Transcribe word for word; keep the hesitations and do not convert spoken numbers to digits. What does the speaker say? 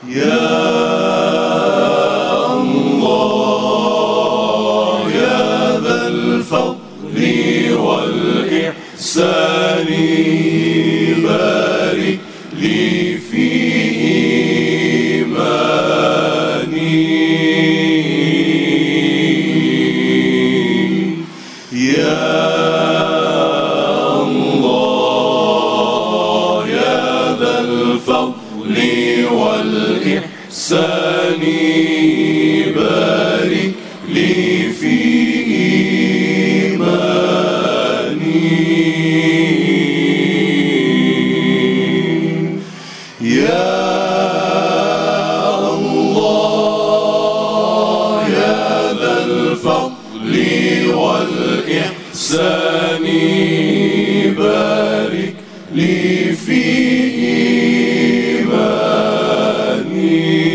يا الله يا ذا الفضل والإحسان بارك لي في إيماني يا الله يا ذا الفضل والإحسان بارك لي في إيماني يا الله يا ذا الفضل والإحسان بارك لي في إيماني